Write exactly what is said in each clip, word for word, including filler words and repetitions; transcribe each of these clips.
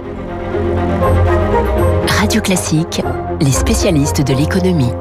Radio Classique, les spécialistes de l'économie.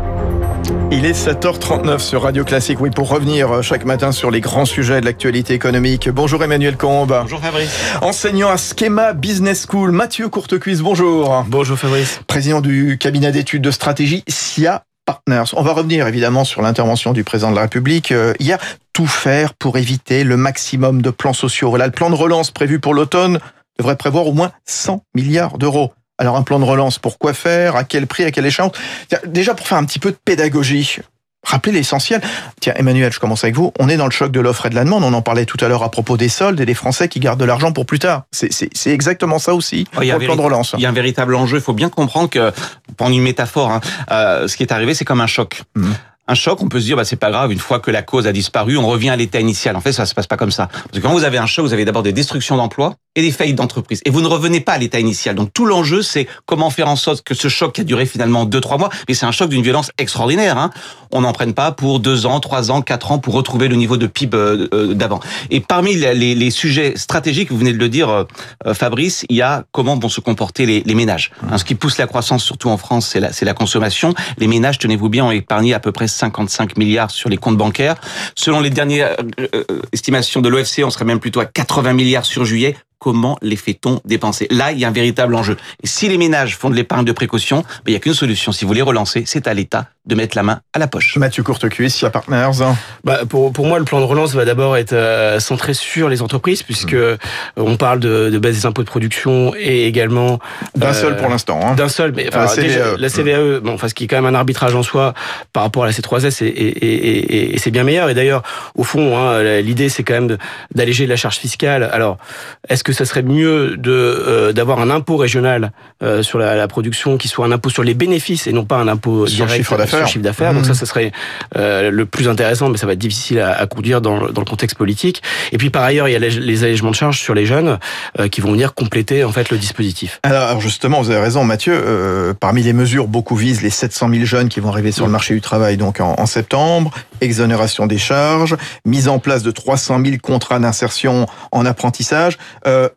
Il est sept heures trente-neuf sur Radio Classique. Oui, pour revenir chaque matin sur les grands sujets de l'actualité économique. Bonjour Emmanuel Combe. Bonjour Fabrice. Enseignant à Schema Business School. Mathieu Courtecuisse, bonjour. Bonjour Fabrice. Président du cabinet d'études de stratégie S I A Partners. On va revenir évidemment sur l'intervention du président de la République euh, hier. Tout faire pour éviter le maximum de plans sociaux. Voilà, le plan de relance prévu pour l'automne devrait prévoir au moins cent milliards d'euros. Alors un plan de relance, pour quoi faire? À quel prix? À quelle échéance? Déjà pour faire un petit peu de pédagogie, rappelez l'essentiel. Tiens Emmanuel, je commence avec vous. On est dans le choc de l'offre et de la demande. On en parlait tout à l'heure à propos des soldes et des Français qui gardent de l'argent pour plus tard. C'est, c'est, c'est exactement ça aussi oh, pour le plan de relance. Il y a un véritable enjeu. Il faut bien comprendre que, pour prendre une métaphore, hein, euh, ce qui est arrivé, c'est comme un choc. Mmh. Un choc, on peut se dire, bah, c'est pas grave, une fois que la cause a disparu, on revient à l'état initial. En fait, ça se passe pas comme ça. Parce que quand vous avez un choc, vous avez d'abord des destructions d'emplois et des faillites d'entreprises. Et vous ne revenez pas à l'état initial. Donc, tout l'enjeu, c'est comment faire en sorte que ce choc qui a duré finalement deux, trois mois, mais c'est un choc d'une violence extraordinaire, hein. On n'en prenne pas pour deux ans, trois ans, quatre ans pour retrouver le niveau de P I B euh, d'avant. Et parmi les, les sujets stratégiques, vous venez de le dire, euh, Fabrice, il y a comment vont se comporter les, les ménages. Hein, ce qui pousse la croissance, surtout en France, c'est la, c'est la consommation. Les ménages, tenez-vous bien, ont épargné à peu près cinquante-cinq milliards sur les comptes bancaires. Selon les dernières euh, estimations de l'O F C E, on serait même plutôt à quatre-vingts milliards sur juillet. Comment les fait-on dépenser? Là, il y a un véritable enjeu. Et si les ménages font de l'épargne de précaution, ben, il n'y a qu'une solution. Si vous voulez relancer, c'est à l'État de mettre la main à la poche. Mathieu Courtecuisse, S I A Partners. Bah, pour, pour moi, le plan de relance va d'abord être euh, centré sur les entreprises, puisque mmh. on parle de, de baisse des impôts de production et également... D'un euh, seul pour l'instant. Hein. D'un seul, mais enfin, la, déjà, C V E. La C V A E, bon, enfin, ce qui est quand même un arbitrage en soi par rapport à la C trois S, et, et, et, et, et c'est bien meilleur. Et d'ailleurs, au fond, hein, l'idée, c'est quand même de, d'alléger la charge fiscale. Alors, est-ce que ça serait mieux de euh, d'avoir un impôt régional euh, sur la, la production qui soit un impôt sur les bénéfices et non pas un impôt sur direct chiffre d'affaires. sur chiffre d'affaires. Mmh. Donc ça, ça serait euh, le plus intéressant, mais ça va être difficile à, à conduire dans, dans le contexte politique. Et puis par ailleurs, il y a les, les allègements de charges sur les jeunes euh, qui vont venir compléter en fait le dispositif. Alors justement, vous avez raison, Mathieu. Euh, parmi les mesures, beaucoup visent les sept cent mille jeunes qui vont arriver sur mmh. le marché du travail donc en, en septembre. Exonération des charges, mise en place de trois cent mille contrats d'insertion en apprentissage. Euh,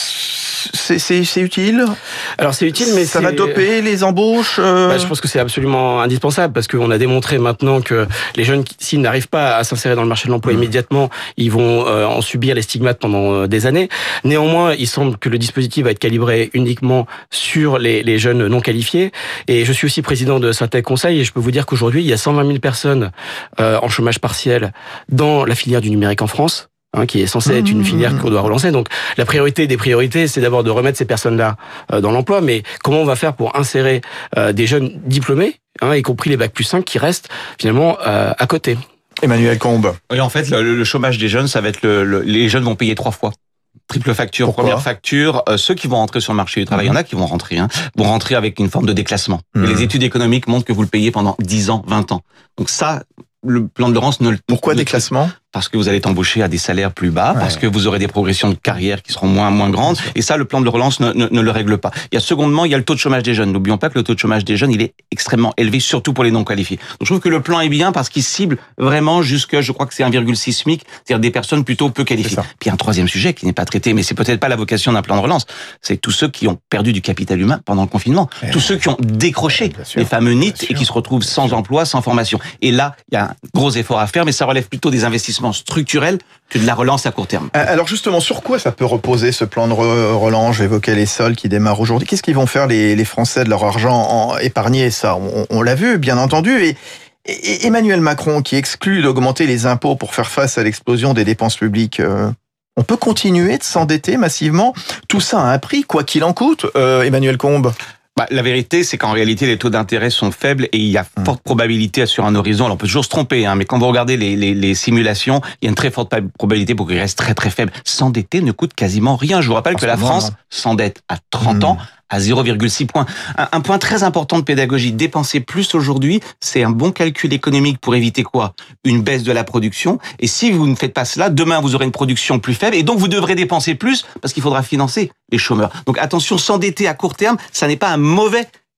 C'est, c'est, c'est utile. Alors c'est utile, mais ça c'est... va doper les embauches. Euh... Bah, je pense que c'est absolument indispensable parce qu'on a démontré maintenant que les jeunes, s'ils n'arrivent pas à s'insérer dans le marché de l'emploi mmh. immédiatement, ils vont euh, en subir les stigmates pendant des années. Néanmoins, il semble que le dispositif va être calibré uniquement sur les, les jeunes non qualifiés. Et je suis aussi président de Syntec Conseil et je peux vous dire qu'aujourd'hui, il y a cent vingt mille personnes euh, en chômage partiel dans la filière du numérique en France. Hein, qui est censée être une filière qu'on doit relancer. Donc, la priorité des priorités, c'est d'abord de remettre ces personnes-là euh, dans l'emploi. Mais comment on va faire pour insérer euh, des jeunes diplômés, hein, y compris les bac plus cinq, qui restent finalement euh, à côté? Emmanuel Combe. Oui, en fait, le, le chômage des jeunes, ça va être le, le, les jeunes vont payer trois fois. Triple facture. Pourquoi? Première facture, euh, ceux qui vont rentrer sur le marché du travail, il mmh. y en a qui vont rentrer, hein, vont rentrer avec une forme de déclassement. Mmh. Et les études économiques montrent que vous le payez pendant dix ans, vingt ans. Donc ça, le plan de relance ne le... Pourquoi déclassement? Parce que vous allez être embauché à des salaires plus bas, ouais. parce que vous aurez des progressions de carrière qui seront moins moins grandes, et ça, le plan de relance ne, ne, ne le règle pas. Il y a secondement, il y a le taux de chômage des jeunes. N'oublions pas que le taux de chômage des jeunes, il est extrêmement élevé, surtout pour les non qualifiés. Donc je trouve que le plan est bien parce qu'il cible vraiment jusque, je crois que c'est un virgule six SMIC, c'est-à-dire des personnes plutôt peu qualifiées. Puis il y a un troisième sujet qui n'est pas traité, mais c'est peut-être pas la vocation d'un plan de relance. C'est tous ceux qui ont perdu du capital humain pendant le confinement, et tous ceux qui ont décroché les fameux N I T et qui se retrouvent sans emploi, sans formation. Et là, il y a un gros effort à faire, mais ça relève plutôt des investissements structurels que de la relance à court terme. Alors justement, sur quoi ça peut reposer ce plan de relance? J'évoquais les soldes qui démarrent aujourd'hui. Qu'est-ce qu'ils vont faire les, les Français de leur argent en épargné? Ça, on, on l'a vu, bien entendu. Et, et Emmanuel Macron, qui exclut d'augmenter les impôts pour faire face à l'explosion des dépenses publiques, euh, on peut continuer de s'endetter massivement? Tout ça a un prix, quoi qu'il en coûte, euh, Emmanuel Combe. Bah, la vérité, c'est qu'en réalité, les taux d'intérêt sont faibles et il y a mmh. forte probabilité sur un horizon. Alors, on peut toujours se tromper, hein, mais quand vous regardez les, les, les simulations, il y a une très forte probabilité pour qu'il reste très très faible. S'endetter ne coûte quasiment rien. Je vous rappelle en que la moment, France non. s'endette à trente mmh. ans à zéro virgule six points. Un, un point très important de pédagogie, dépenser plus aujourd'hui, c'est un bon calcul économique pour éviter quoi? Une baisse de la production. Et si vous ne faites pas cela, demain vous aurez une production plus faible et donc vous devrez dépenser plus parce qu'il faudra financer les chômeurs. Donc attention, s'endetter à court terme, ça n'est pas un mauvais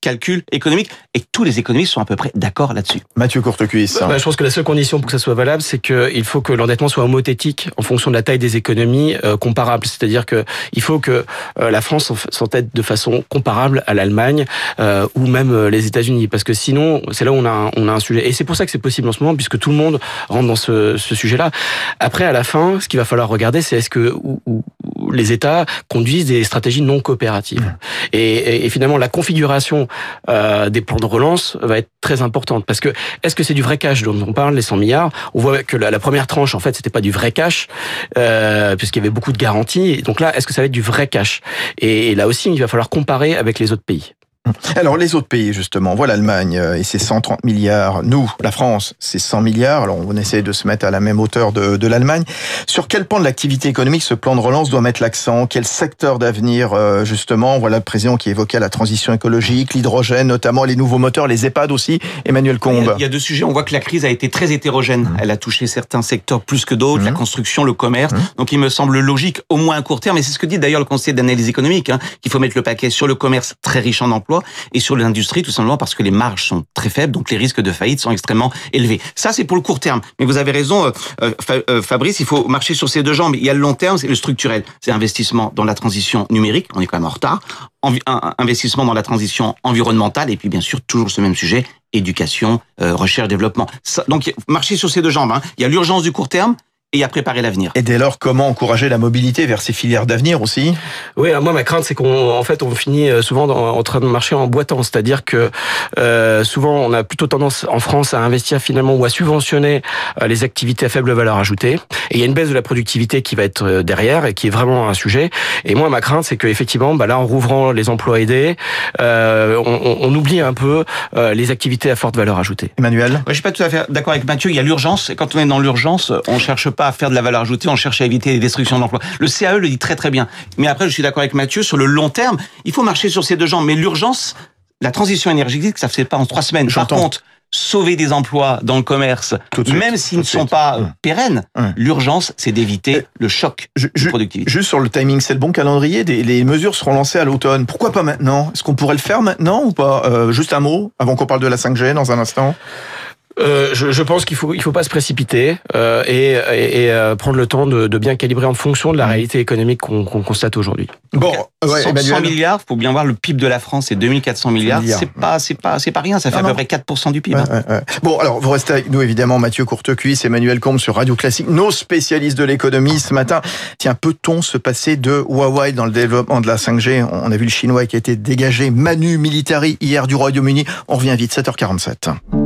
calcul économique, et tous les économistes sont à peu près d'accord là-dessus. Mathieu Courtecuisse. Bah, je pense que la seule condition pour que ça soit valable, c'est qu'il faut que l'endettement soit homothétique en fonction de la taille des économies euh, comparables. C'est-à-dire que il faut que euh, la France s'endette de façon comparable à l'Allemagne euh, ou même euh, les États-Unis, parce que sinon, c'est là où on a un, on a un sujet. Et c'est pour ça que c'est possible en ce moment, puisque tout le monde rentre dans ce, ce sujet-là. Après, à la fin, ce qu'il va falloir regarder, c'est est-ce que ou, ou, les États conduisent des stratégies non coopératives. Mmh. Et, et, et finalement, la configuration euh, des plans de relance va être très importante, parce que est-ce que c'est du vrai cash dont on parle, les cent milliards? On voit que la, la première tranche, en fait, c'était pas du vrai cash, euh, puisqu'il y avait beaucoup de garanties. Et donc là, est-ce que ça va être du vrai cash? Et, et là aussi, il va falloir comparer avec les autres pays. Alors les autres pays justement, voilà l'Allemagne et ses cent trente milliards, nous, la France, c'est cent milliards, alors on essaie de se mettre à la même hauteur de, de l'Allemagne. Sur quel pan de l'activité économique ce plan de relance doit mettre l'accent? Quel secteur d'avenir justement? Voilà le président qui évoquait la transition écologique, l'hydrogène, notamment les nouveaux moteurs, les EHPAD aussi, Emmanuel Combe. Il y a deux sujets, on voit que la crise a été très hétérogène, mmh. elle a touché certains secteurs plus que d'autres, mmh. la construction, le commerce, mmh. donc il me semble logique, au moins à court terme, et c'est ce que dit d'ailleurs le Conseil d'analyse économique, hein, qu'il faut mettre le paquet sur le commerce très riche en emplois, et sur l'industrie, tout simplement parce que les marges sont très faibles, donc les risques de faillite sont extrêmement élevés. Ça, c'est pour le court terme. Mais vous avez raison, euh, Fabrice, il faut marcher sur ces deux jambes. Il y a le long terme, c'est le structurel. C'est l'investissement dans la transition numérique, on est quand même en retard, Envi- un investissement dans la transition environnementale, et puis bien sûr, toujours ce même sujet, éducation, euh, recherche, développement. Ça, donc, marcher sur ces deux jambes. Hein. Il y a l'urgence du court terme, et à préparer l'avenir. Et dès lors, comment encourager la mobilité vers ces filières d'avenir aussi? Oui, alors moi ma crainte c'est qu'on en fait on finit souvent dans, en train de marcher en boitant, c'est-à-dire que euh, souvent on a plutôt tendance en France à investir finalement ou à subventionner euh, les activités à faible valeur ajoutée, et il y a une baisse de la productivité qui va être derrière et qui est vraiment un sujet. Et moi ma crainte c'est que effectivement, bah là en rouvrant les emplois aidés, euh, on, on oublie un peu euh, les activités à forte valeur ajoutée. Emmanuel? Ouais, je suis pas tout à fait d'accord avec Mathieu. Il y a l'urgence, et quand on est dans l'urgence, on cherche pas à faire de la valeur ajoutée, on cherche à éviter les destructions d'emplois. Le C A E le dit très très bien. Mais après, je suis d'accord avec Mathieu, sur le long terme, il faut marcher sur ces deux jambes. Mais l'urgence, la transition énergétique, ça ne se fait pas en trois semaines. Par contre, sauver des emplois dans le commerce, même s'ils ne sont pas mmh. pérennes, mmh. l'urgence, c'est d'éviter Et le choc je, de productivité. Juste sur le timing, c'est le bon calendrier, des, les mesures seront lancées à l'automne. Pourquoi pas maintenant? Est-ce qu'on pourrait le faire maintenant ou pas? euh, Juste un mot, avant qu'on parle de la cinq G dans un instant. Euh, je, je pense qu'il faut il faut pas se précipiter euh, et, et, et euh, prendre le temps de, de bien calibrer en fonction de la réalité économique qu'on, qu'on constate aujourd'hui. Bon, ouais, cent, cent milliards, faut bien voir le P I B de la France, c'est deux mille quatre cents milliards. milliards. C'est pas c'est pas c'est pas rien, ça fait non, à peu non. près quatre pour cent du P I B. Ouais, ouais, ouais. Bon, alors vous restez avec nous évidemment, Mathieu Courtecuisse, Emmanuel Combe sur Radio Classique, nos spécialistes de l'économie ce matin. Tiens, peut-on se passer de Huawei dans le développement de la cinq G? On a vu le chinois qui a été dégagé manu militari hier du Royaume-Uni. On revient vite, sept heures quarante-sept.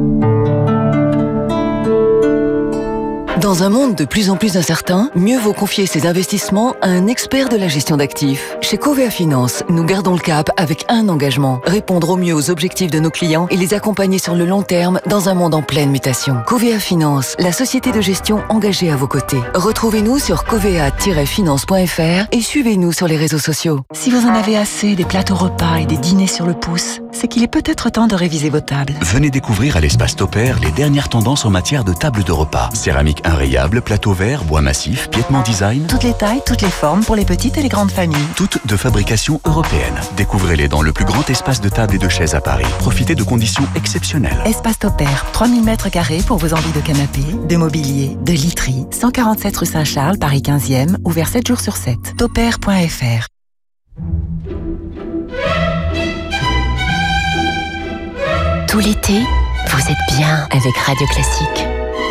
Dans un monde de plus en plus incertain, mieux vaut confier ses investissements à un expert de la gestion d'actifs. Chez Covea Finance, nous gardons le cap avec un engagement, répondre au mieux aux objectifs de nos clients et les accompagner sur le long terme dans un monde en pleine mutation. Covea Finance, la société de gestion engagée à vos côtés. Retrouvez-nous sur covea tiret finance point f r et suivez-nous sur les réseaux sociaux. Si vous en avez assez des plateaux repas et des dîners sur le pouce, c'est qu'il est peut-être temps de réviser vos tables. Venez découvrir à l'espace Topair les dernières tendances en matière de tables de repas. Céramique inrayable, plateau vert, bois massif, piétement design. Toutes les tailles, toutes les formes pour les petites et les grandes familles. Toutes de fabrication européenne. Découvrez-les dans le plus grand espace de tables et de chaises à Paris. Profitez de conditions exceptionnelles. Espace Topair, trois mille mètres carrés pour vos envies de canapé, de mobilier, de literie. cent quarante-sept rue Saint-Charles, Paris quinzième, ouvert sept jours sur sept. topair point f r. Tout l'été, vous êtes bien avec Radio Classique.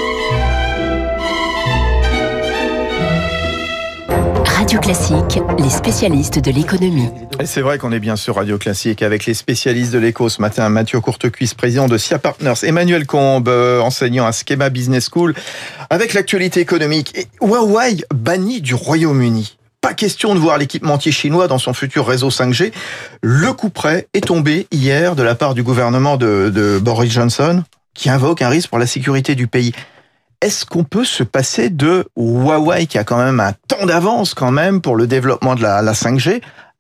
Radio Classique, les spécialistes de l'économie. Et c'est vrai qu'on est bien sur Radio Classique avec les spécialistes de l'éco ce matin. Mathieu Courtecuisse, président de S I A Partners. Emmanuel Combe, enseignant à Schema Business School. Avec l'actualité économique, et Huawei banni du Royaume-Uni. Pas question de voir l'équipementier chinois dans son futur réseau cinq G. Le coup près est tombé hier de la part du gouvernement de, de Boris Johnson, qui invoque un risque pour la sécurité du pays. Est-ce qu'on peut se passer de Huawei, qui a quand même un temps d'avance quand même pour le développement de la, la cinq G,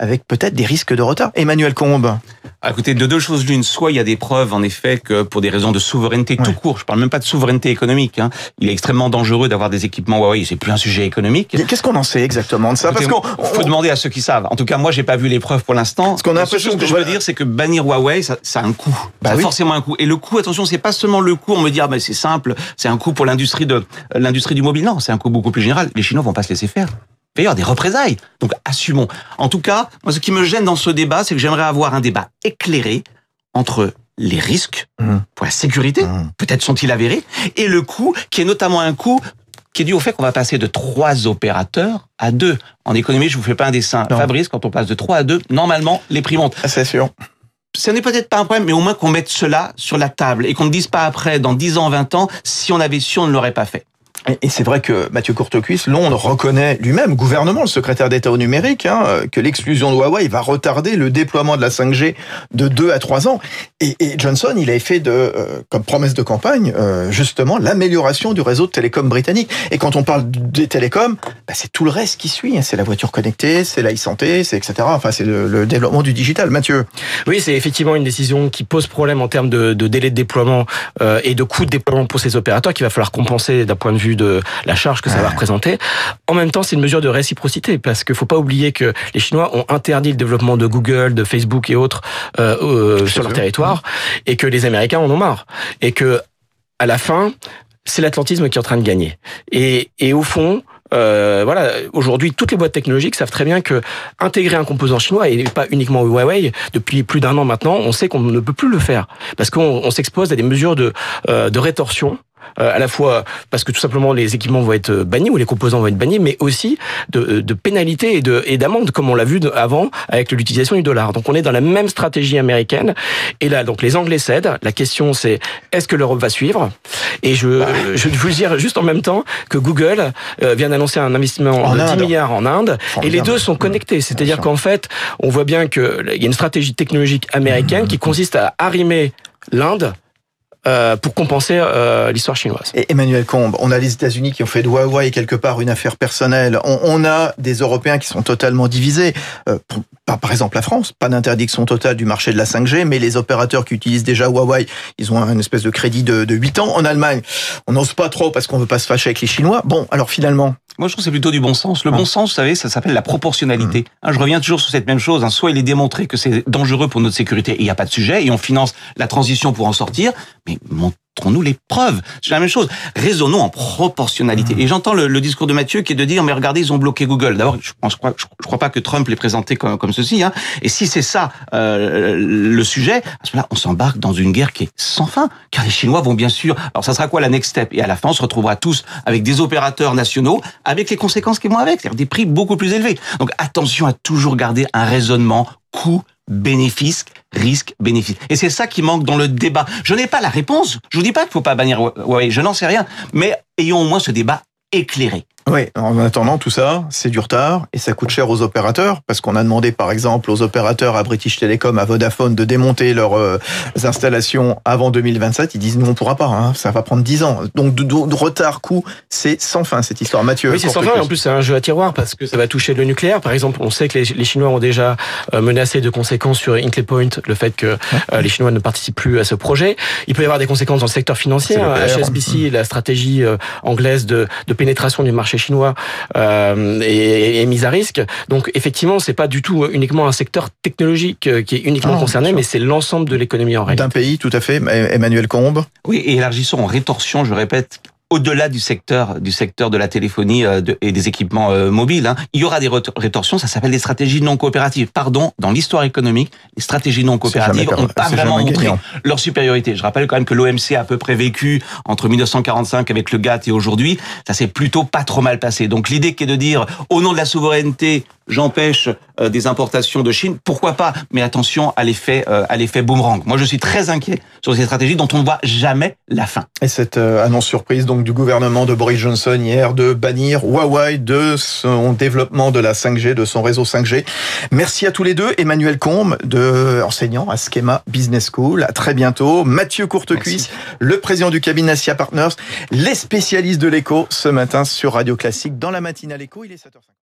avec peut-être des risques de retard. Emmanuel Combe. À côté de deux choses l'une, soit il y a des preuves en effet que pour des raisons de souveraineté ouais. tout court, je parle même pas de souveraineté économique, hein, il est extrêmement dangereux d'avoir des équipements Huawei, c'est plus un sujet économique. Qu'est-ce qu'on en sait exactement de ça? Écoutez, Parce qu'on faut on... demander à ceux qui savent. En tout cas, moi j'ai pas vu les preuves pour l'instant. Parce qu'on a l'impression ce que, que je veux dire, c'est que bannir Huawei, ça, ça a un coût. Bah ça a oui. forcément un coût. Et le coût, attention, c'est pas seulement le coût. On me dit ah ben c'est simple, c'est un coût pour l'industrie de l'industrie du mobile. Non, c'est un coût beaucoup plus général. Les Chinois vont pas se laisser faire. Il va y avoir des représailles. Donc, assumons. En tout cas, moi, ce qui me gêne dans ce débat, c'est que j'aimerais avoir un débat éclairé entre les risques mmh. pour la sécurité, mmh. peut-être sont-ils avérés, et le coût, qui est notamment un coût qui est dû au fait qu'on va passer de trois opérateurs à deux. En économie, je vous fais pas un dessin. Non. Fabrice, quand on passe de trois à deux, normalement, les prix montent. Ah, c'est sûr. Ce n'est peut-être pas un problème, mais au moins qu'on mette cela sur la table et qu'on ne dise pas après, dans dix ans, vingt ans, si on avait su, on ne l'aurait pas fait. Et c'est vrai que Mathieu Courtecuisse, Londres reconnaît lui-même, gouvernement, le secrétaire d'État au numérique, hein, que l'exclusion de Huawei va retarder le déploiement de la cinq G de deux à trois ans. Et, et Johnson, il avait fait de, euh, comme promesse de campagne, euh, justement, l'amélioration du réseau de télécom britannique. Et quand on parle des télécoms, bah, c'est tout le reste qui suit. Hein. C'est la voiture connectée, c'est l'e-santé, c'est et cetera. Enfin, c'est le, le développement du digital. Mathieu. Oui, c'est effectivement une décision qui pose problème en termes de, de délai de déploiement euh, et de coût de déploiement pour ces opérateurs qu'il va falloir compenser d'un point de vue de la charge que ça va représenter. En même temps, c'est une mesure de réciprocité parce qu'il faut pas oublier que les Chinois ont interdit le développement de Google, de Facebook et autres euh, euh, sur leur territoire et que les Américains en ont marre et que à la fin, c'est l'atlantisme qui est en train de gagner. Et, et au fond, euh, voilà, aujourd'hui, toutes les boîtes technologiques savent très bien que intégrer un composant chinois et pas uniquement Huawei, depuis plus d'un an maintenant, on sait qu'on ne peut plus le faire parce qu'on on s'expose à des mesures de, euh, de rétorsion. Euh, à la fois parce que tout simplement les équipements vont être bannis ou les composants vont être bannis, mais aussi de, de pénalités et, de, et d'amendes comme on l'a vu avant avec l'utilisation du dollar. Donc on est dans la même stratégie américaine et là donc les Anglais cèdent. La question c'est est-ce que l'Europe va suivre? Et je, bah. je vais vous dire juste en même temps que Google euh, vient d'annoncer un investissement en de Inde. dix milliards en Inde et les deux sont connectés. C'est-à-dire qu'en fait on voit bien qu'il y a une stratégie technologique américaine qui consiste à arrimer l'Inde Euh, pour compenser euh, l'histoire chinoise. Et Emmanuel Combe, on a les États-Unis qui ont fait de Huawei quelque part une affaire personnelle. On, on a des Européens qui sont totalement divisés. Euh, par, par exemple, la France, pas d'interdiction totale du marché de la cinq G, mais les opérateurs qui utilisent déjà Huawei, ils ont une espèce de crédit de, de huit ans. En Allemagne, on n'ose pas trop parce qu'on veut pas se fâcher avec les Chinois. Bon, alors finalement... Moi, je trouve que c'est plutôt du bon sens. Le bon sens, vous savez, ça s'appelle la proportionnalité. Mmh. Hein, je reviens toujours sur cette même chose. Hein. Soit il est démontré que c'est dangereux pour notre sécurité et il n'y a pas de sujet, et on finance la transition pour en sortir, mais montrons-nous les preuves. C'est la même chose. Raisonnons en proportionnalité. Mmh. Et j'entends le, le discours de Mathieu qui est de dire, mais regardez, ils ont bloqué Google. D'abord, je pense, je crois, je crois pas que Trump l'ait présenté comme, comme ceci. Hein. Et si c'est ça euh, le sujet, à ce moment-là, on s'embarque dans une guerre qui est sans fin, car les Chinois vont bien sûr... Alors, ça sera quoi la next step? Et à la fin, on se retrouvera tous avec des opérateurs nationaux, avec les conséquences qui vont avec, c'est-à-dire des prix beaucoup plus élevés. Donc attention à toujours garder un raisonnement coût-bénéfice, risque-bénéfice. Et c'est ça qui manque dans le débat. Je n'ai pas la réponse. Je vous dis pas qu'il faut pas bannir Huawei, je n'en sais rien. Mais ayons au moins ce débat éclairé. Oui, en attendant tout ça, c'est du retard et ça coûte cher aux opérateurs parce qu'on a demandé par exemple aux opérateurs à British Telecom, à Vodafone de démonter leurs euh, installations avant deux mille vingt-sept. Ils disent nous on pourra pas, hein, ça va prendre dix ans. Donc de, de, de retard, coût, c'est sans fin cette histoire. Mathieu. Oui, c'est sans fin. Et en plus c'est un jeu à tiroir parce que ça va toucher le nucléaire. Par exemple, on sait que les, les Chinois ont déjà menacé de conséquences sur Hinkley Point, le fait que euh, les Chinois ne participent plus à ce projet. Il peut y avoir des conséquences dans le secteur financier. Hein, H S B C, mmh. la stratégie euh, anglaise de, de pénétration du marché chinois. Euh, et, et mise à risque. Donc effectivement, c'est pas du tout uniquement un secteur technologique qui est uniquement ah, concerné, mais c'est l'ensemble de l'économie en réalité. D'un pays, tout à fait. Emmanuel Combe. Oui, et élargissons en rétorsion, je répète, au-delà du secteur du secteur de la téléphonie euh, de, et des équipements euh, mobiles, hein, il y aura des rétorsions, ça s'appelle des stratégies non coopératives. Pardon, dans l'histoire économique, les stratégies non coopératives n'ont pas vraiment montré gagnant. leur supériorité. Je rappelle quand même que l'O M C a à peu près vécu entre mille neuf cent quarante-cinq avec le GATT et aujourd'hui, ça s'est plutôt pas trop mal passé. Donc l'idée qui est de dire, au nom de la souveraineté, j'empêche euh, des importations de Chine, pourquoi pas? Mais attention à l'effet euh, à l'effet boomerang. Moi, je suis très inquiet sur ces stratégies dont on ne voit jamais la fin. Et cette euh, annonce surprise donc du gouvernement de Boris Johnson hier de bannir Huawei de son développement de la cinq G, de son réseau cinq G. Merci à tous les deux. Emmanuel Combe, de enseignant à Schema Business School. À très bientôt. Mathieu Courtecuisse, le président du cabinet Assia Partners, les spécialistes de l'éco ce matin sur Radio Classique dans la matinale éco. Il est sept heures cinquante.